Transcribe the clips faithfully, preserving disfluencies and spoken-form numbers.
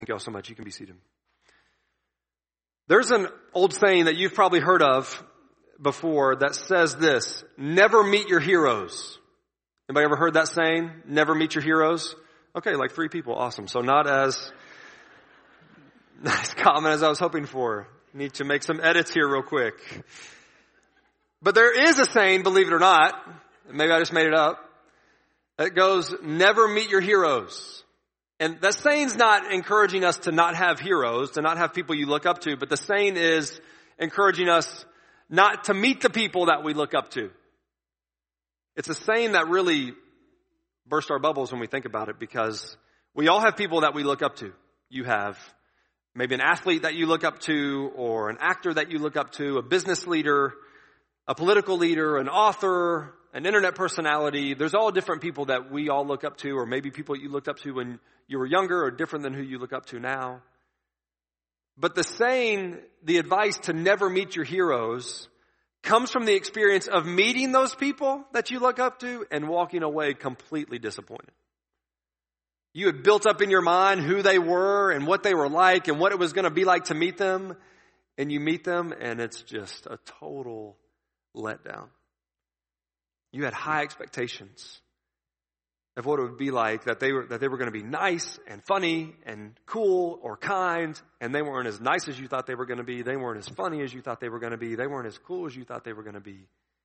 Thank you all so much. You can be seated. There's an old saying that you've probably heard of before that says this: never meet your heroes. Anybody ever heard that saying? Never meet your heroes? Okay, like three people. Awesome. So not as, not as common as I was hoping for. Need to make some edits here real quick. But there is a saying, believe it or not, maybe I just made it up, that goes, never meet your heroes. And that saying's not encouraging us to not have heroes, to not have people you look up to, but the saying is encouraging us not to meet the people that we look up to. It's a saying that really bursts our bubbles when we think about it, because we all have people that we look up to. You have maybe an athlete that you look up to, or an actor that you look up to, a business leader, a political leader, an author, an internet personality. There's all different people that we all look up to, or maybe people you looked up to when you were younger or different than who you look up to now. But the saying, the advice to never meet your heroes, comes from the experience of meeting those people that you look up to and walking away completely disappointed. You had built up in your mind who they were and what they were like and what it was going to be like to meet them. And you meet them and it's just a total letdown. You had high expectations of what it would be like, that they were that they were going to be nice and funny and cool or kind, and they weren't as nice as you thought they were going to be. They weren't as funny as you thought they were going to be. They weren't as cool as you thought they were going to be.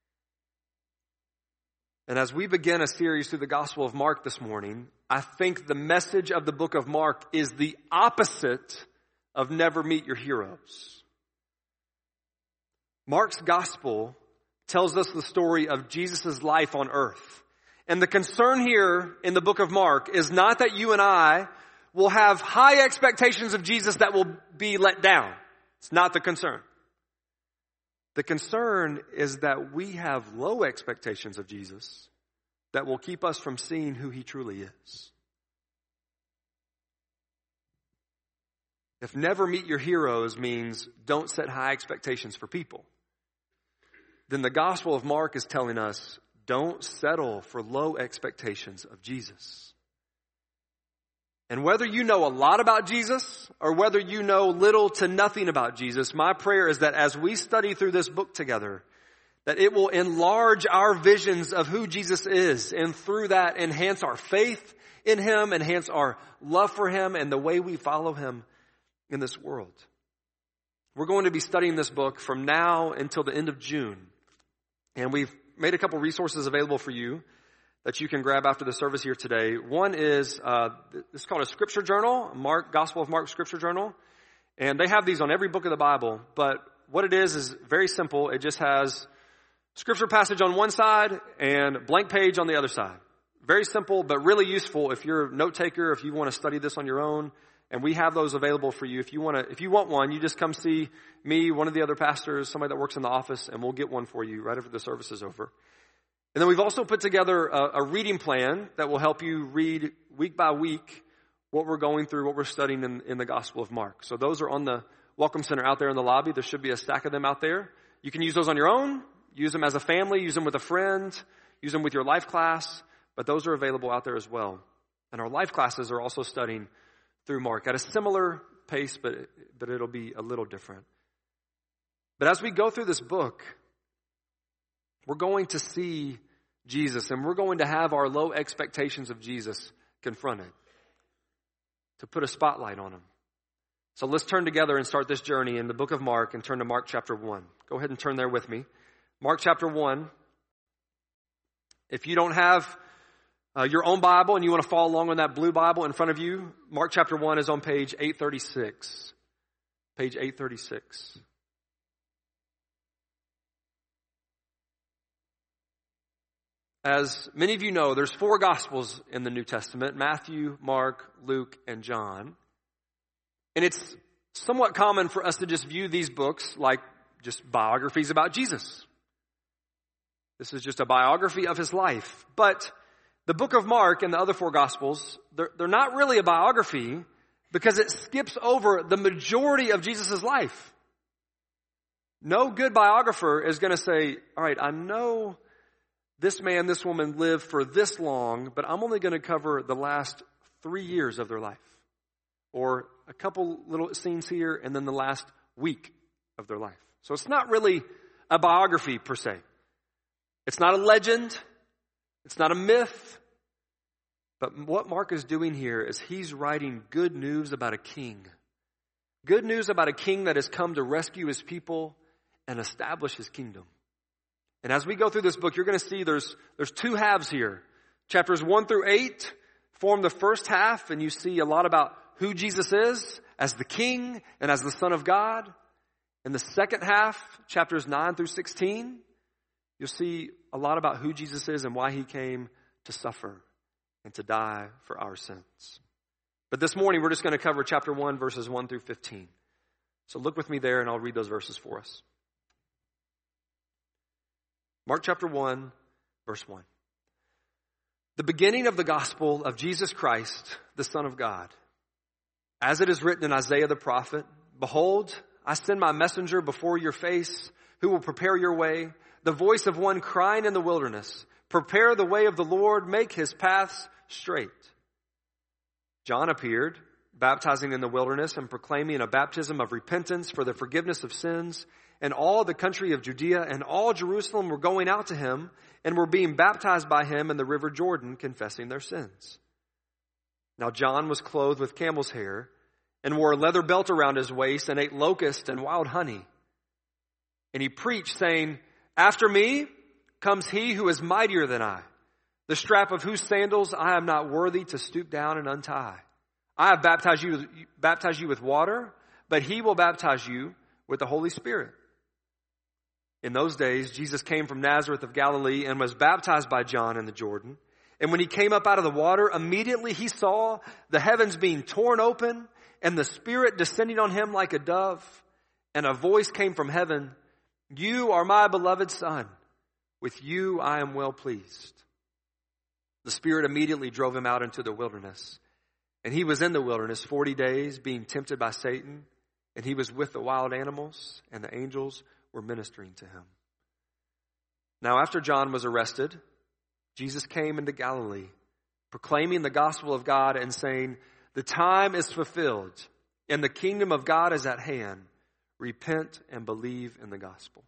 And as we begin a series through the Gospel of Mark this morning, I think the message of the book of Mark is the opposite of never meet your heroes. Mark's Gospel tells us the story of Jesus' life on earth. And the concern here in the book of Mark is not that you and I will have high expectations of Jesus that will be let down. It's not the concern. The concern is that we have low expectations of Jesus that will keep us from seeing who he truly is. If never meet your heroes means don't set high expectations for people, then the Gospel of Mark is telling us, don't settle for low expectations of Jesus. And whether you know a lot about Jesus or whether you know little to nothing about Jesus, my prayer is that as we study through this book together, that it will enlarge our visions of who Jesus is, and through that enhance our faith in him, enhance our love for him and the way we follow him in this world. We're going to be studying this book from now until the end of June. And we've made a couple resources available for you that you can grab after the service here today. One is, uh, it's called a scripture journal, Mark, Gospel of Mark scripture journal. And they have these on every book of the Bible. But what it is is very simple. It just has scripture passage on one side and blank page on the other side. Very simple, but really useful if you're a note taker, if you want to study this on your own. And we have those available for you. If you want to, if you want one, you just come see me, one of the other pastors, somebody that works in the office, and we'll get one for you right after the service is over. And then we've also put together a, a reading plan that will help you read week by week what we're going through, what we're studying in, in the Gospel of Mark. So those are on the Welcome Center out there in the lobby. There should be a stack of them out there. You can use those on your own, use them as a family, use them with a friend, use them with your life class, but those are available out there as well. And our life classes are also studying through Mark at a similar pace, but but it'll be a little different. But as we go through this book, we're going to see Jesus, and we're going to have our low expectations of Jesus confronted, to put a spotlight on him. So let's turn together and start this journey in the book of Mark and turn to Mark chapter one. Go ahead and turn there with me. Mark chapter one. If you don't have Uh, your own Bible and you want to follow along on that blue Bible in front of you, Mark chapter one is on page eight thirty-six. Page eight thirty-six. As many of you know, there's four Gospels in the New Testament: Matthew, Mark, Luke, and John. And it's somewhat common for us to just view these books like just biographies about Jesus. This is just a biography of his life. But the book of Mark and the other four Gospels, they're, they're not really a biography because it skips over the majority of Jesus' life. No good biographer is going to say, all right, I know this man, this woman lived for this long, but I'm only going to cover the last three years of their life. Or a couple little scenes here, and then the last week of their life. So it's not really a biography per se. It's not a legend. It's not a myth. But what Mark is doing here is he's writing good news about a king. Good news about a king that has come to rescue his people and establish his kingdom. And as we go through this book, you're going to see there's, there's two halves here. Chapters one through eight form the first half, and you see a lot about who Jesus is as the king and as the Son of God. In the second half, chapters nine through sixteen, you'll see a lot about who Jesus is and why he came to suffer and to die for our sins. But this morning, we're just going to cover chapter one, verses one through fifteen. So look with me there, and I'll read those verses for us. Mark chapter one, verse one. The beginning of the gospel of Jesus Christ, the Son of God. As it is written in Isaiah the prophet, behold, I send my messenger before your face, who will prepare your way, the voice of one crying in the wilderness, prepare the way of the Lord, make his paths straight. John appeared, baptizing in the wilderness and proclaiming a baptism of repentance for the forgiveness of sins. And all the country of Judea and all Jerusalem were going out to him and were being baptized by him in the river Jordan, confessing their sins. Now John was clothed with camel's hair and wore a leather belt around his waist and ate locust and wild honey. And he preached, saying, after me comes he who is mightier than I, the strap of whose sandals I am not worthy to stoop down and untie. I have baptized you, baptized you with water, but he will baptize you with the Holy Spirit. In those days, Jesus came from Nazareth of Galilee and was baptized by John in the Jordan. And when he came up out of the water, immediately he saw the heavens being torn open and the Spirit descending on him like a dove. And a voice came from heaven, you are my beloved Son. With you I am well pleased. The Spirit immediately drove him out into the wilderness. And he was in the wilderness forty days, being tempted by Satan. And he was with the wild animals, and the angels were ministering to him. Now after John was arrested, Jesus came into Galilee, proclaiming the gospel of God and saying, the time is fulfilled, and the kingdom of God is at hand. Repent and believe in the gospel.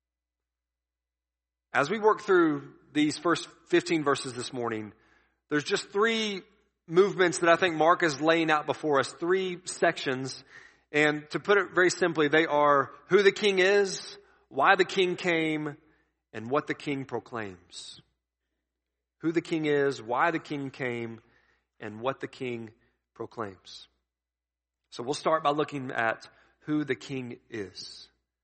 As we work through these first fifteen verses this morning, there's just three movements that I think Mark is laying out before us, three sections. And to put it very simply, they are who the king is, why the king came, and what the king proclaims. Who the king is, why the king came, and what the king proclaims. So we'll start by looking at who the king is.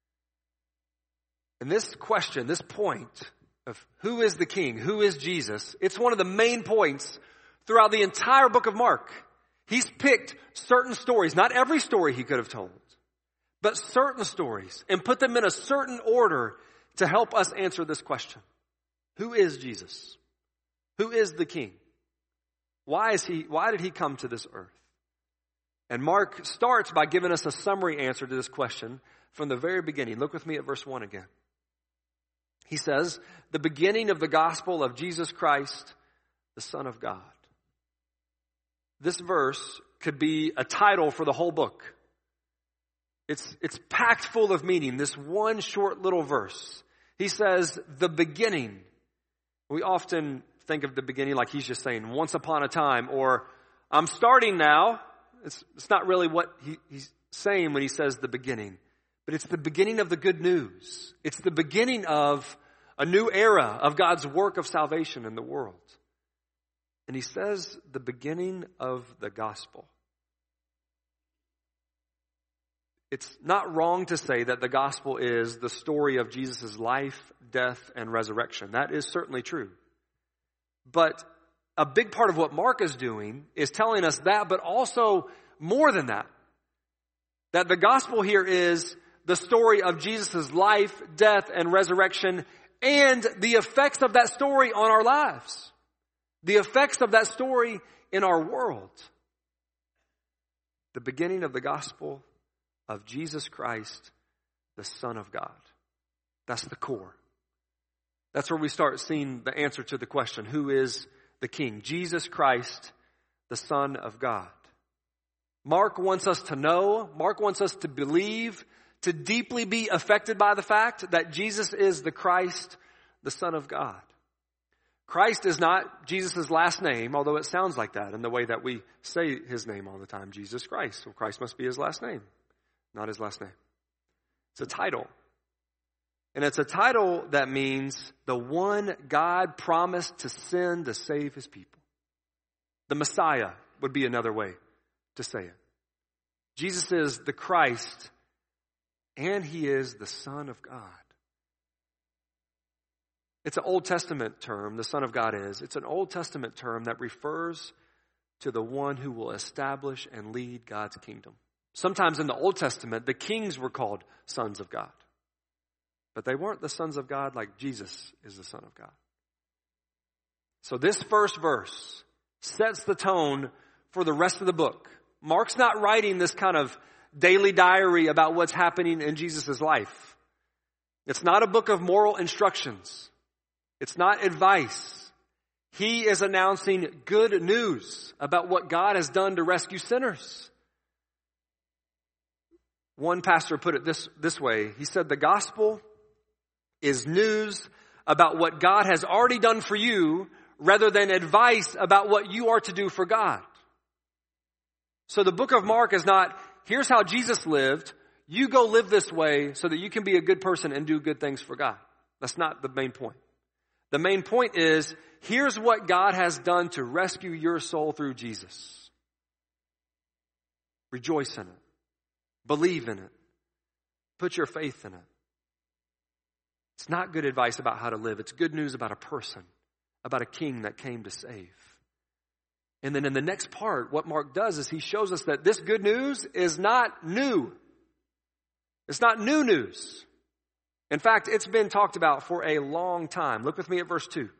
And this question, this point of who is the king, who is Jesus, it's one of the main points throughout the entire book of Mark. He's picked certain stories, not every story he could have told, but certain stories, and put them in a certain order to help us answer this question. Who is Jesus? Who is the king? Why is he, why did he come to this earth? And Mark starts by giving us a summary answer to this question from the very beginning. Look with me at verse one again. He says, the beginning of the gospel of Jesus Christ, the Son of God. This verse could be a title for the whole book. It's, it's packed full of meaning, this one short little verse. He says, the beginning. We often think of the beginning like he's just saying, once upon a time, or I'm starting now. It's, it's not really what he, he's saying when he says the beginning. But it's the beginning of the good news. It's the beginning of a new era of God's work of salvation in the world. And he says the beginning of the gospel. It's not wrong to say that the gospel is the story of Jesus' life, death, and resurrection. That is certainly true. But a big part of what Mark is doing is telling us that, but also more than that. That the gospel here is the story of Jesus' life, death, and resurrection, and the effects of that story on our lives. The effects of that story in our world. The beginning of the gospel of Jesus Christ, the Son of God. That's the core. That's where we start seeing the answer to the question, who is the King? Jesus Christ, the Son of God. Mark wants us to know, Mark wants us to believe, to deeply be affected by the fact that Jesus is the Christ, the Son of God. Christ is not Jesus' last name, although it sounds like that in the way that we say his name all the time, Jesus Christ. Well, Christ must be his last name, not his last name. It's a title. And it's a title that means the one God promised to send to save his people. The Messiah would be another way to say it. Jesus is the Christ, and he is the Son of God. It's an Old Testament term, the Son of God is. It's an Old Testament term that refers to the one who will establish and lead God's kingdom. Sometimes in the Old Testament, the kings were called sons of God. But they weren't the sons of God like Jesus is the Son of God. So this first verse sets the tone for the rest of the book. Mark's not writing this kind of daily diary about what's happening in Jesus' life. It's not a book of moral instructions. It's not advice. He is announcing good news about what God has done to rescue sinners. One pastor put it this, this way. He said, the gospel is news about what God has already done for you rather than advice about what you are to do for God. So the book of Mark is not, here's how Jesus lived. You go live this way so that you can be a good person and do good things for God. That's not the main point. The main point is, here's what God has done to rescue your soul through Jesus. Rejoice in it. Believe in it. Put your faith in it. It's not good advice about how to live. It's good news about a person, about a king that came to save. And then in the next part, what Mark does is he shows us that this good news is not new. It's not new news. In fact, it's been talked about for a long time. Look with me at verse two.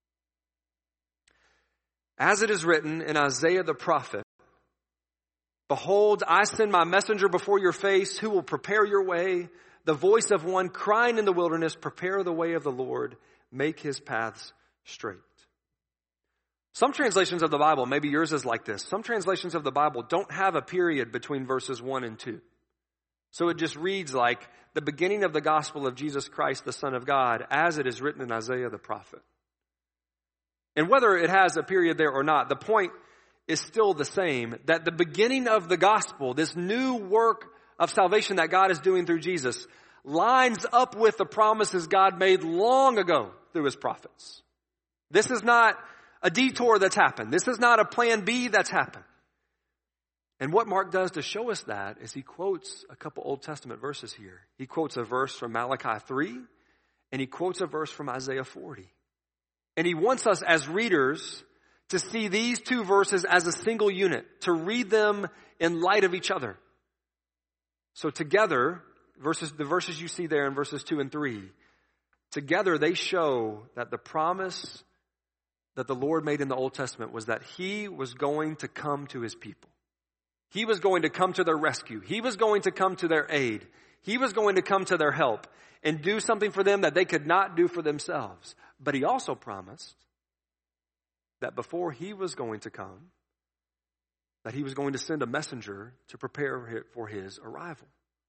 As it is written in Isaiah the prophet, behold, I send my messenger before your face who will prepare your way. The voice of one crying in the wilderness, prepare the way of the Lord, make his paths straight. Some translations of the Bible, maybe yours is like this. Some translations of the Bible don't have a period between verses one and two. So it just reads like the beginning of the gospel of Jesus Christ, the Son of God, as it is written in Isaiah the prophet. And whether it has a period there or not, the point is still the same, that the beginning of the gospel, this new work of salvation that God is doing through Jesus, lines up with the promises God made long ago through his prophets. This is not a detour that's happened. This is not a plan B that's happened. And what Mark does to show us that is he quotes a couple Old Testament verses here. He quotes a verse from Malachi three, and he quotes a verse from Isaiah forty. And he wants us as readers to see these two verses as a single unit, to read them in light of each other. So together, verses, the verses you see there in verses two and three, together they show that the promise that the Lord made in the Old Testament was that he was going to come to his people. He was going to come to their rescue. He was going to come to their aid. He was going to come to their help and do something for them that they could not do for themselves. But he also promised that before he was going to come, that he was going to send a messenger to prepare for his arrival.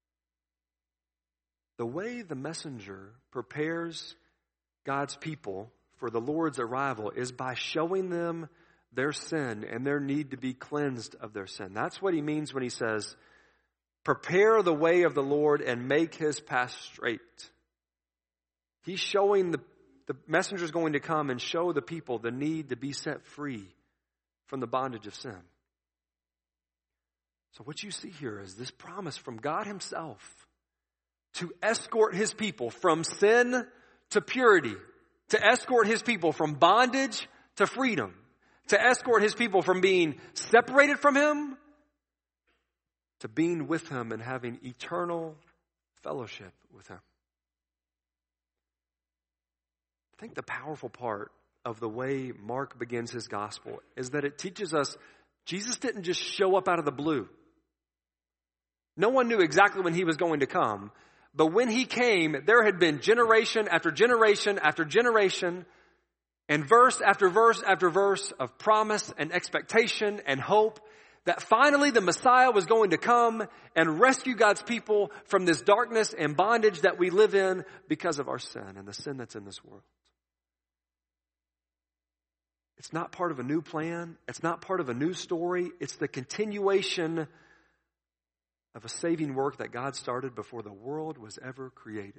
The way the messenger prepares God's people for the Lord's arrival is by showing them their sin and their need to be cleansed of their sin. That's what he means when he says, prepare the way of the Lord and make his path straight. He's showing the, the messenger's going to come and show the people the need to be set free from the bondage of sin. So what you see here is this promise from God himself to escort his people from sin to purity, to escort his people from bondage to freedom, to escort his people from being separated from him to being with him and having eternal fellowship with him. I think the powerful part of the way Mark begins his gospel is that it teaches us Jesus didn't just show up out of the blue. No one knew exactly when he was going to come. But when he came, there had been generation after generation after generation and verse after verse after verse of promise and expectation and hope that finally the Messiah was going to come and rescue God's people from this darkness and bondage that we live in because of our sin and the sin that's in this world. It's not part of a new plan. It's not part of a new story. It's the continuation of a saving work that God started before the world was ever created.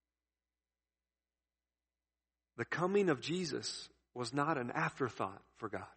The coming of Jesus was not an afterthought for God.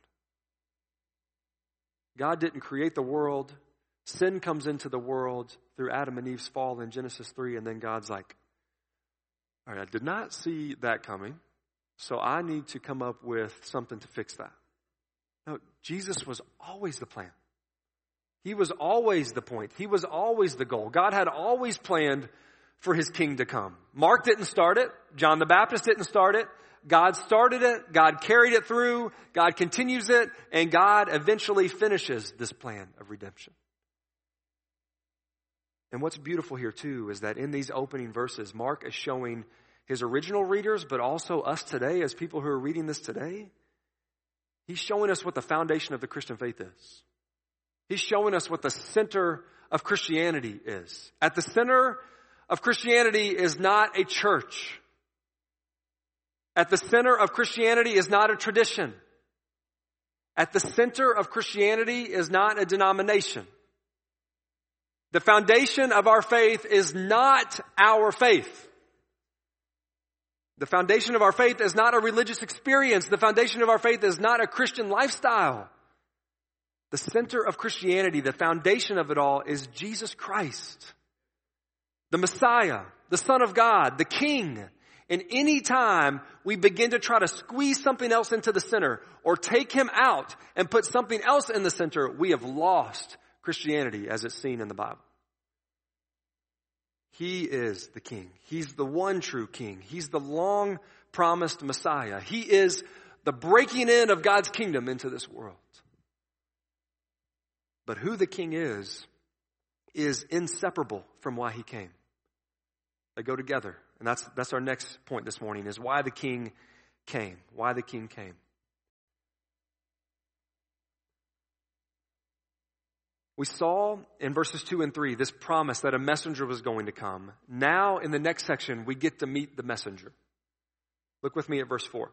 God didn't create the world. Sin comes into the world through Adam and Eve's fall in Genesis three, and then God's like, all right, I did not see that coming, so I need to come up with something to fix that. No, Jesus was always the plan. He was always the point. He was always the goal. God had always planned for his king to come. Mark didn't start it. John the Baptist didn't start it. God started it. God carried it through. God continues it. And God eventually finishes this plan of redemption. And what's beautiful here too is that in these opening verses, Mark is showing his original readers, but also us today as people who are reading this today, he's showing us what the foundation of the Christian faith is. He's showing us what the center of Christianity is. At the center of Christianity is not a church. At the center of Christianity is not a tradition. At the center of Christianity is not a denomination. The foundation of our faith is not our faith. The foundation of our faith is not a religious experience. The foundation of our faith is not a Christian lifestyle. The center of Christianity, the foundation of it all, is Jesus Christ, the Messiah, the Son of God, the King. And any time we begin to try to squeeze something else into the center or take him out and put something else in the center, we have lost Christianity as it's seen in the Bible. He is the King. He's the one true King. He's the long promised Messiah. He is the breaking in of God's kingdom into this world. But who the King is, is inseparable from why he came. They go together. And that's, that's our next point this morning, is why the King came. Why the King came. We saw in verses two and three this promise that a messenger was going to come. Now in the next section, we get to meet the messenger. Look with me at verse four.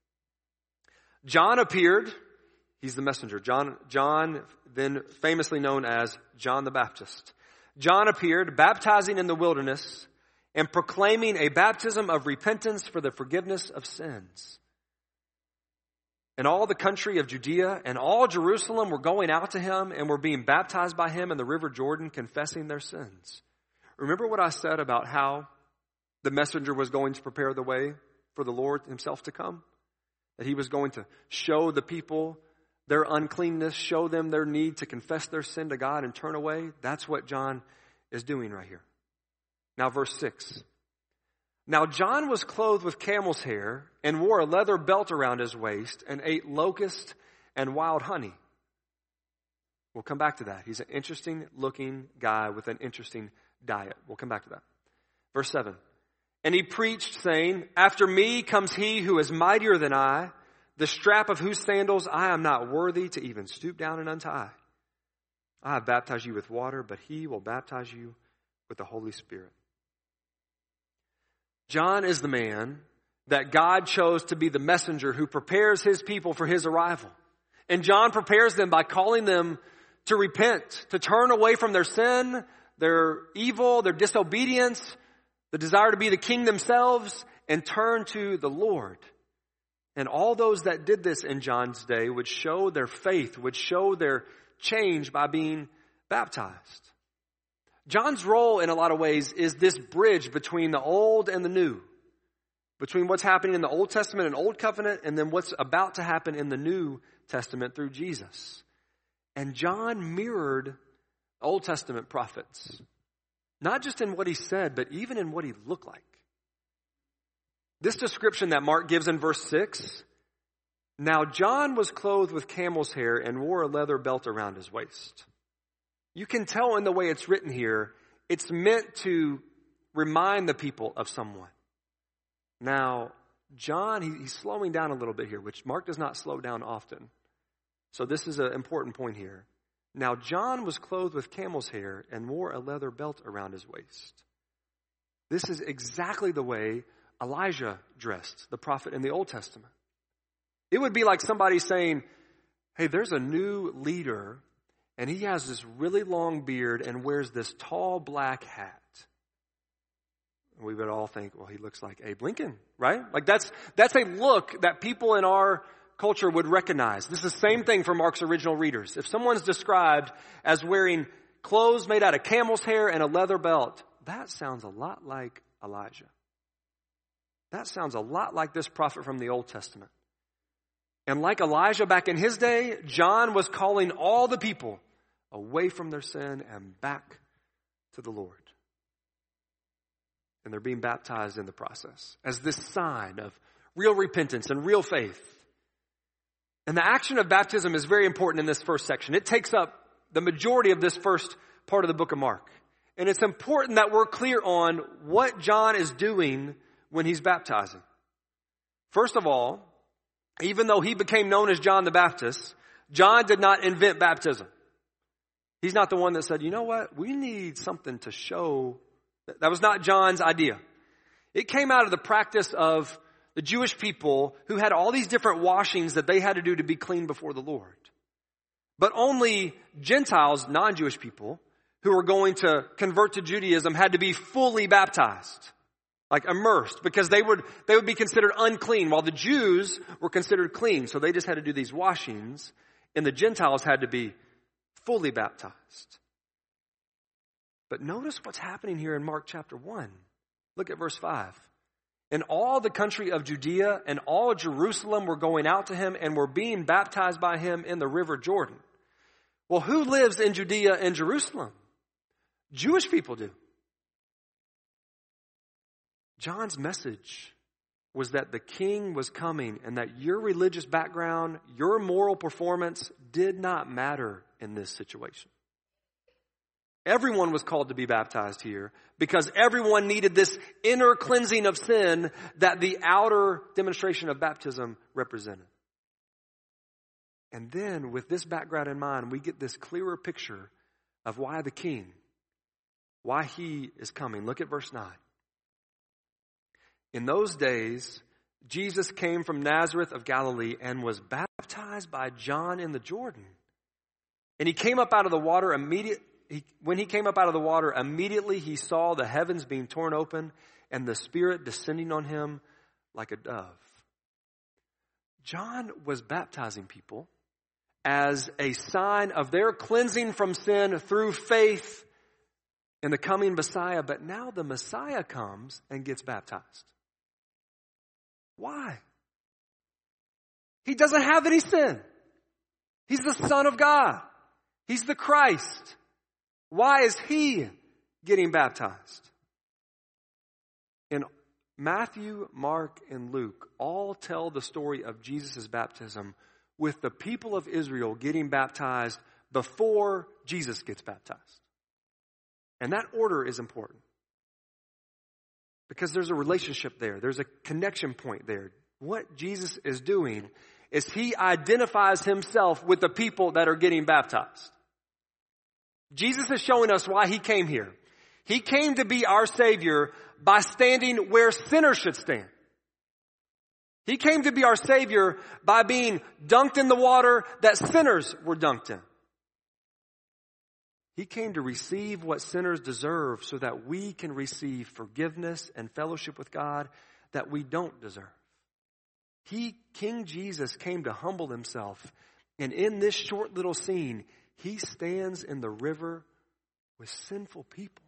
John appeared. He's the messenger. John, John, then famously known as John the Baptist. John appeared, baptizing in the wilderness and proclaiming a baptism of repentance for the forgiveness of sins. And all the country of Judea and all Jerusalem were going out to him and were being baptized by him in the river Jordan, confessing their sins. Remember what I said about how the messenger was going to prepare the way for the Lord himself to come? That he was going to show the people their uncleanness, show them their need to confess their sin to God and turn away. That's what John is doing right here. Now verse six. Now John was clothed with camel's hair and wore a leather belt around his waist and ate locust and wild honey. We'll come back to that. He's an interesting looking guy with an interesting diet. We'll come back to that. Verse seven. And he preached, saying, after me comes he who is mightier than I, the strap of whose sandals I am not worthy to even stoop down and untie. I have baptized you with water, but he will baptize you with the Holy Spirit. John is the man that God chose to be the messenger who prepares his people for his arrival. And John prepares them by calling them to repent, to turn away from their sin, their evil, their disobedience, the desire to be the king themselves, and turn to the Lord. And all those that did this in John's day would show their faith, would show their change by being baptized. John's role in a lot of ways is this bridge between the old and the new. Between what's happening in the Old Testament and Old Covenant and then what's about to happen in the New Testament through Jesus. And John mirrored Old Testament prophets. Not just in what he said, but even in what he looked like. This description that Mark gives in verse six, now John was clothed with camel's hair and wore a leather belt around his waist. You can tell in the way it's written here, it's meant to remind the people of someone. Now, John, he, he's slowing down a little bit here, which Mark does not slow down often. So this is an important point here. Now John was clothed with camel's hair and wore a leather belt around his waist. This is exactly the way Elijah dressed, the prophet in the Old Testament. It would be like somebody saying, hey, there's a new leader, and he has this really long beard and wears this tall black hat. We would all think, well, he looks like Abe Lincoln, right? Like that's that's a look that people in our culture would recognize. This is the same thing for Mark's original readers. If someone's described as wearing clothes made out of camel's hair and a leather belt, that sounds a lot like Elijah. That sounds a lot like this prophet from the Old Testament. And like Elijah back in his day, John was calling all the people away from their sin and back to the Lord. And they're being baptized in the process as this sign of real repentance and real faith. And the action of baptism is very important in this first section. It takes up the majority of this first part of the book of Mark. And it's important that we're clear on what John is doing when he's baptizing. First of all, even though he became known as John the Baptist, John did not invent baptism. He's not the one that said, you know what, we need something to show. That was not John's idea. It came out of the practice of the Jewish people who had all these different washings that they had to do to be clean before the Lord. But only Gentiles, non-Jewish people, who were going to convert to Judaism had to be fully baptized, like immersed, because they would they would be considered unclean, while the Jews were considered clean. So they just had to do these washings, and the Gentiles had to be fully baptized. But notice what's happening here in Mark chapter one. Look at verse five. And all the country of Judea and all Jerusalem were going out to him and were being baptized by him in the river Jordan. Well, who lives in Judea and Jerusalem? Jewish people do. John's message was that the king was coming and that your religious background, your moral performance did not matter in this situation. Everyone was called to be baptized here because everyone needed this inner cleansing of sin that the outer demonstration of baptism represented. And then with this background in mind, we get this clearer picture of why the king, why he is coming. Look at verse nine. In those days, Jesus came from Nazareth of Galilee and was baptized by John in the Jordan. And he came up out of the water immediately. He, when he came up out of the water, immediately he saw the heavens being torn open and the Spirit descending on him like a dove. John was baptizing people as a sign of their cleansing from sin through faith in the coming Messiah. But now the Messiah comes and gets baptized. Why? He doesn't have any sin. He's the Son of God. He's the Christ. Why is he getting baptized? And Matthew, Mark, and Luke all tell the story of Jesus' baptism with the people of Israel getting baptized before Jesus gets baptized. And that order is important. Because there's a relationship there. There's a connection point there. What Jesus is doing is he identifies himself with the people that are getting baptized. Jesus is showing us why he came here. He came to be our Savior by standing where sinners should stand. He came to be our Savior by being dunked in the water that sinners were dunked in. He came to receive what sinners deserve so that we can receive forgiveness and fellowship with God that we don't deserve. He, King Jesus, came to humble himself. And in this short little scene, he stands in the river with sinful people.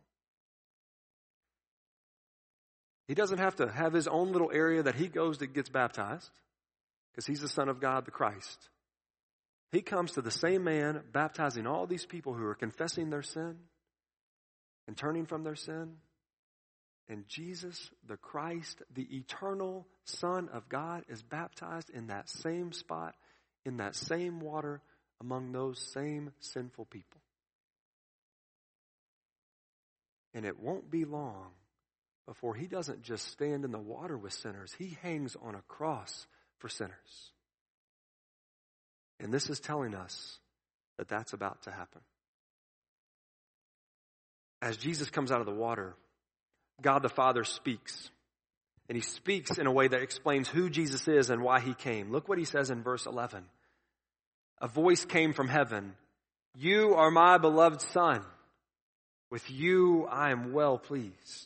He doesn't have to have his own little area that he goes that gets baptized because he's the Son of God, the Christ. He comes to the same man baptizing all these people who are confessing their sin and turning from their sin. And Jesus, the Christ, the eternal Son of God, is baptized in that same spot, in that same water, among those same sinful people. And it won't be long before he doesn't just stand in the water with sinners. He hangs on a cross for sinners. And this is telling us that that's about to happen. As Jesus comes out of the water, God the Father speaks. And he speaks in a way that explains who Jesus is and why he came. Look what he says in verse eleven. A voice came from heaven. You are my beloved Son. With you I am well pleased.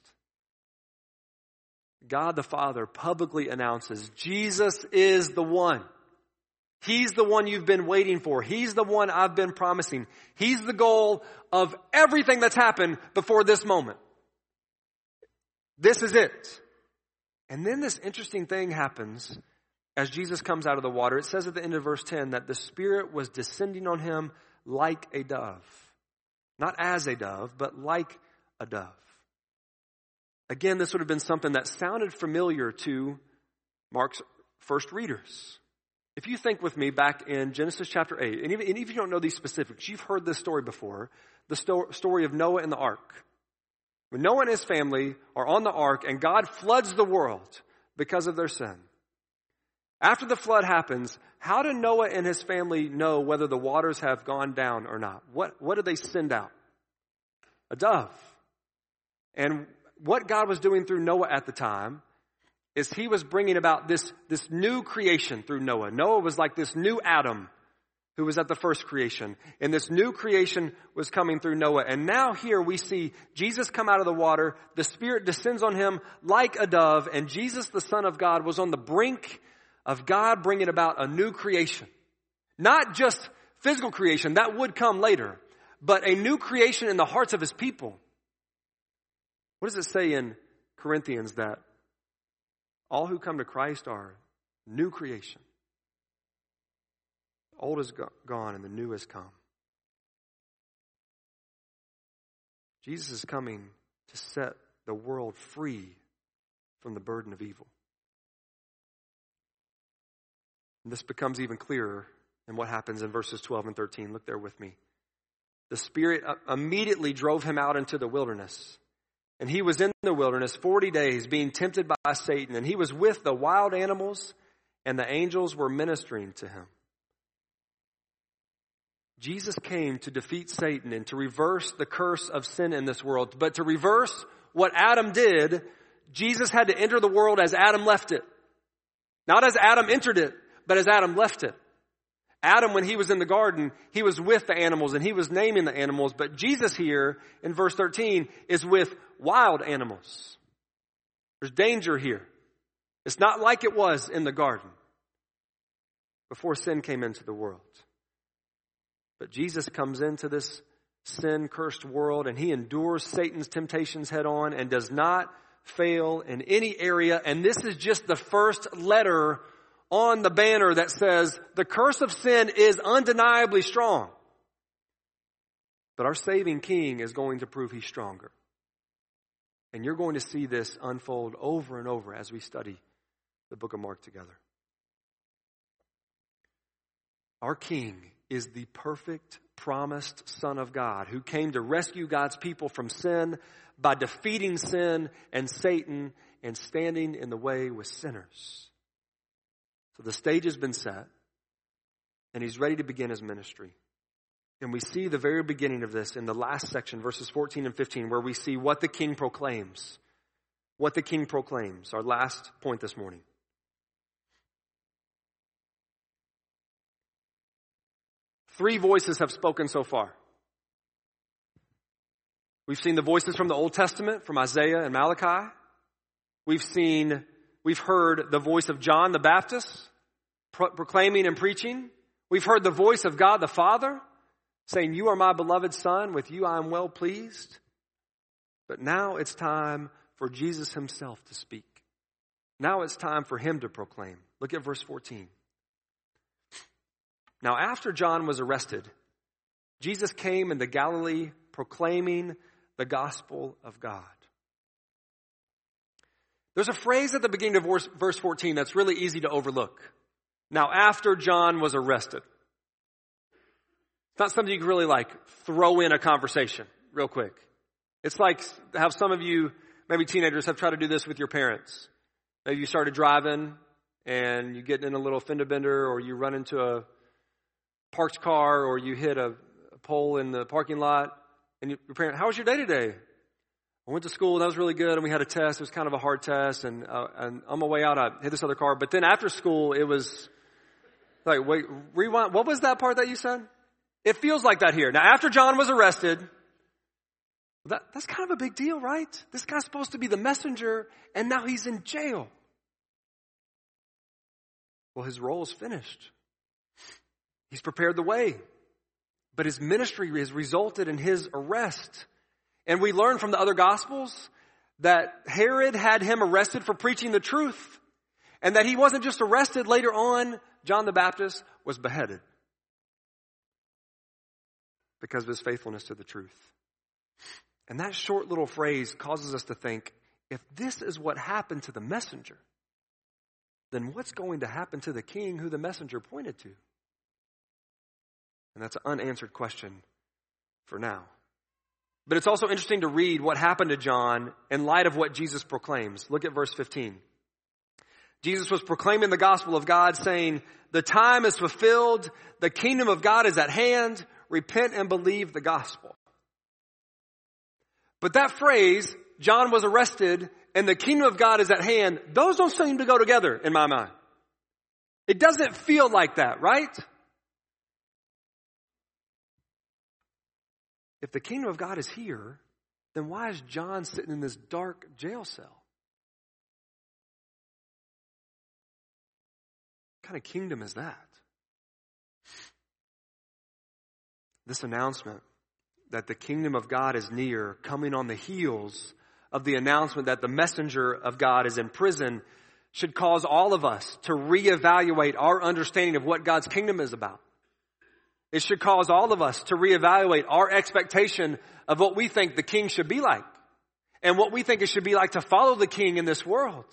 God the Father publicly announces Jesus is the one. He's the one you've been waiting for. He's the one I've been promising. He's the goal of everything that's happened before this moment. This is it. And then this interesting thing happens as Jesus comes out of the water. It says at the end of verse ten that the Spirit was descending on him like a dove. Not as a dove, but like a dove. Again, this would have been something that sounded familiar to Mark's first readers. If you think with me back in Genesis chapter eight, and even, and even if you don't know these specifics, you've heard this story before, the sto- story of Noah and the ark. When Noah and his family are on the ark and God floods the world because of their sin. After the flood happens, how do Noah and his family know whether the waters have gone down or not? What, what did they send out? A dove. And what God was doing through Noah at the time is he was bringing about this, this new creation through Noah. Noah was like this new Adam who was at the first creation. And this new creation was coming through Noah. And now here we see Jesus come out of the water. The Spirit descends on him like a dove. And Jesus, the Son of God, was on the brink of God bringing about a new creation. Not just physical creation, that would come later, but a new creation in the hearts of his people. What does it say in Corinthians that all who come to Christ are new creation? The old is go- gone and the new has come. Jesus is coming to set the world free from the burden of evil. And this becomes even clearer in what happens in verses twelve and thirteen. Look there with me. The Spirit immediately drove him out into the wilderness. And he was in the wilderness forty days being tempted by Satan. And he was with the wild animals and the angels were ministering to him. Jesus came to defeat Satan and to reverse the curse of sin in this world. But to reverse what Adam did, Jesus had to enter the world as Adam left it. Not as Adam entered it, but as Adam left it. Adam, when he was in the garden, he was with the animals and he was naming the animals. But Jesus here in verse thirteen is with wild animals. There's danger here. It's not like it was in the garden before sin came into the world. But Jesus comes into this sin-cursed world and he endures Satan's temptations head on and does not fail in any area. And this is just the first letter on the banner that says the curse of sin is undeniably strong. But our saving King is going to prove he's stronger. And you're going to see this unfold over and over as we study the book of Mark together. Our King is the perfect, promised Son of God who came to rescue God's people from sin by defeating sin and Satan and standing in the way with sinners. So the stage has been set, and he's ready to begin his ministry. And we see the very beginning of this in the last section, verses fourteen and fifteen, where we see what the King proclaims. What the King proclaims, our last point this morning. Three voices have spoken so far. We've seen the voices from the Old Testament, from Isaiah and Malachi. We've seen We've heard the voice of John the Baptist pro- proclaiming and preaching. We've heard the voice of God the Father saying, you are my beloved Son. With you I am well pleased. But now it's time for Jesus himself to speak. Now it's time for him to proclaim. Look at verse fourteen. Now after John was arrested, Jesus came into Galilee proclaiming the gospel of God. There's a phrase at the beginning of verse, verse fourteen that's really easy to overlook. Now, after John was arrested. It's not something you can really like throw in a conversation real quick. It's like how some of you, maybe teenagers, have tried to do this with your parents. Maybe you started driving and you get in a little fender bender or you run into a parked car or you hit a, a pole in the parking lot and you, your parent, how was your day today? I went to school, that was really good, and we had a test. It was kind of a hard test, and, uh, and on my way out, I hit this other car. But then after school, it was like, wait, rewind. What was that part that you said? It feels like that here. Now, after John was arrested, that, that's kind of a big deal, right? This guy's supposed to be the messenger, and now he's in jail. Well, his role is finished. He's prepared the way. But his ministry has resulted in his arrest. And we learn from the other Gospels that Herod had him arrested for preaching the truth. And that he wasn't just arrested. Later on, John the Baptist was beheaded because of his faithfulness to the truth. And that short little phrase causes us to think, if this is what happened to the messenger, then what's going to happen to the king who the messenger pointed to? And that's an unanswered question for now. But it's also interesting to read what happened to John in light of what Jesus proclaims. Look at verse fifteen. Jesus was proclaiming the gospel of God, saying, the time is fulfilled, the kingdom of God is at hand, repent and believe the gospel. But that phrase, John was arrested and the kingdom of God is at hand, those don't seem to go together in my mind. It doesn't feel like that, right? If the kingdom of God is here, then why is John sitting in this dark jail cell? What kind of kingdom is that? This announcement that the kingdom of God is near, coming on the heels of the announcement that the messenger of God is in prison, should cause all of us to reevaluate our understanding of what God's kingdom is about. It should cause all of us to reevaluate our expectation of what we think the king should be like and what we think it should be like to follow the king in this world.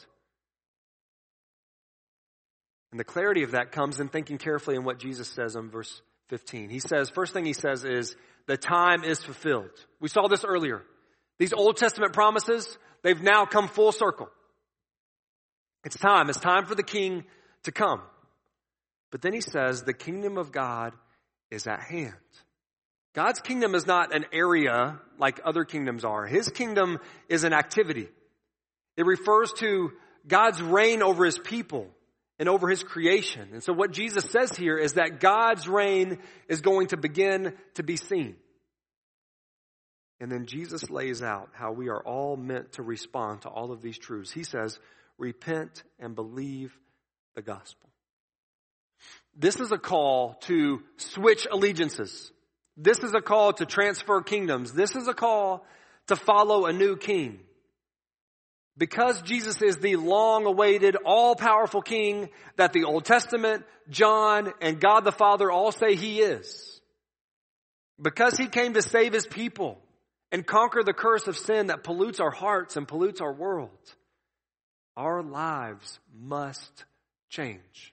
And the clarity of that comes in thinking carefully in what Jesus says in verse fifteen. He says, first thing he says is, the time is fulfilled. We saw this earlier. These Old Testament promises, they've now come full circle. It's time. It's time for the king to come. But then he says, the kingdom of God is at hand. God's kingdom is not an area like other kingdoms are. His kingdom is an activity. It refers to God's reign over his people and over his creation. And so what Jesus says here is that God's reign is going to begin to be seen. And then Jesus lays out how we are all meant to respond to all of these truths. He says, repent and believe the gospel. This is a call to switch allegiances. This is a call to transfer kingdoms. This is a call to follow a new king. Because Jesus is the long-awaited, all-powerful king that the Old Testament, John, and God the Father all say he is. Because he came to save his people and conquer the curse of sin that pollutes our hearts and pollutes our world, our lives must change.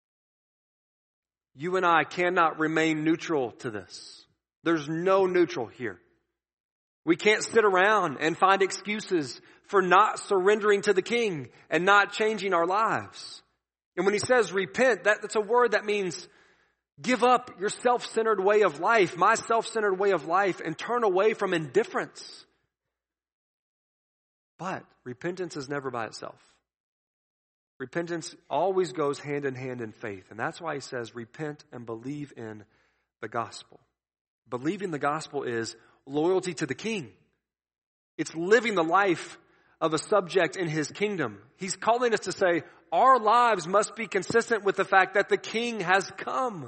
You and I cannot remain neutral to this. There's no neutral here. We can't sit around and find excuses for not surrendering to the king and not changing our lives. And when he says repent, that, that's a word that means give up your self-centered way of life, my self-centered way of life, and turn away from indifference. But repentance is never by itself. Repentance always goes hand in hand in faith. And that's why he says, repent and believe in the gospel. Believing the gospel is loyalty to the king. It's living the life of a subject in his kingdom. He's calling us to say, our lives must be consistent with the fact that the king has come.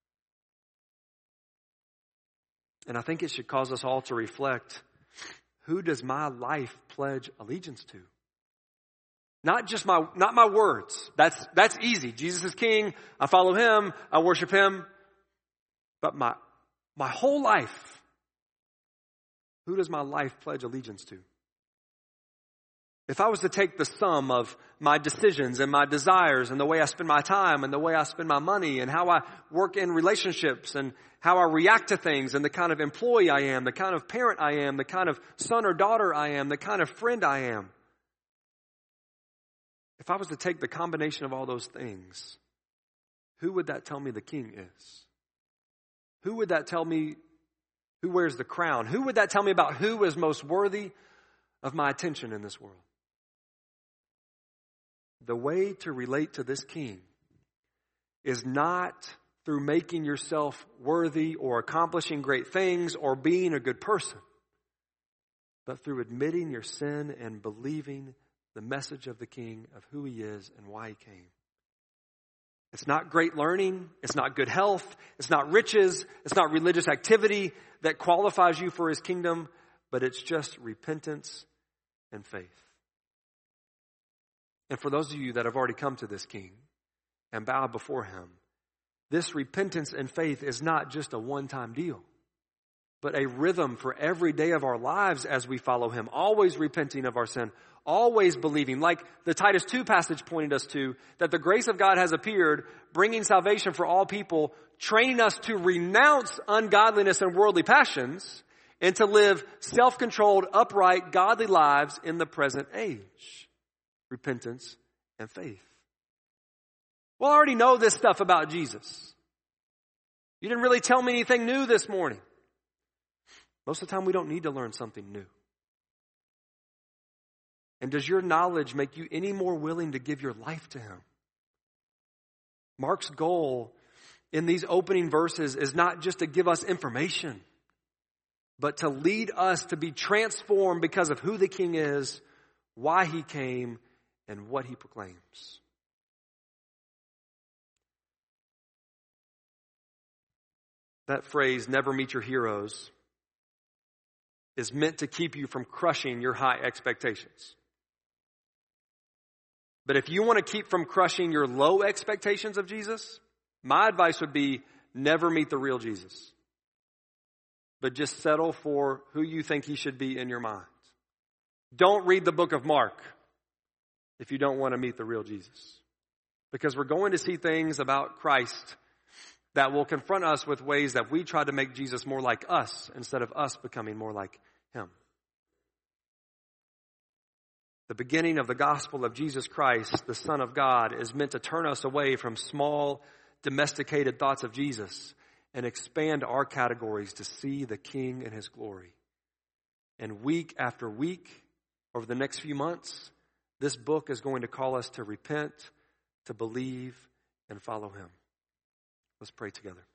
And I think it should cause us all to reflect, who does my life pledge allegiance to? Not just my, not my words. That's, that's easy. Jesus is king. I follow him. I worship him. But my, my whole life, who does my life pledge allegiance to? If I was to take the sum of my decisions and my desires and the way I spend my time and the way I spend my money and how I work in relationships and how I react to things and the kind of employee I am, the kind of parent I am, the kind of son or daughter I am, the kind of friend I am. If I was to take the combination of all those things, who would that tell me the king is? who would that tell me who wears the crown? Who would that tell me about who is most worthy of my attention in this world? The way to relate to this king is not through making yourself worthy or accomplishing great things or being a good person, but through admitting your sin and believing the message of the king of who he is and why he came. It's not great learning. It's not good health. It's not riches. It's not religious activity that qualifies you for his kingdom, but it's just repentance and faith. And for those of you that have already come to this king and bowed before him, this repentance and faith is not just a one-time deal, but a rhythm for every day of our lives as we follow him, always repenting of our sin, always believing, like the Titus two passage pointed us to, that the grace of God has appeared, bringing salvation for all people, training us to renounce ungodliness and worldly passions, and to live self-controlled, upright, godly lives in the present age. Repentance and faith. Well, I already know this stuff about Jesus. You didn't really tell me anything new this morning. Most of the time, we don't need to learn something new. And does your knowledge make you any more willing to give your life to him? Mark's goal in these opening verses is not just to give us information, but to lead us to be transformed because of who the king is, why he came, and what he proclaims. That phrase, never meet your heroes, is meant to keep you from crushing your high expectations. But if you want to keep from crushing your low expectations of Jesus, my advice would be never meet the real Jesus. But just settle for who you think he should be in your mind. Don't read the book of Mark if you don't want to meet the real Jesus. Because we're going to see things about Christ that will confront us with ways that we try to make Jesus more like us instead of us becoming more like him. The beginning of the gospel of Jesus Christ, the Son of God, is meant to turn us away from small, domesticated thoughts of Jesus and expand our categories to see the King in his glory. And week after week, over the next few months, this book is going to call us to repent, to believe, and follow him. Let's pray together.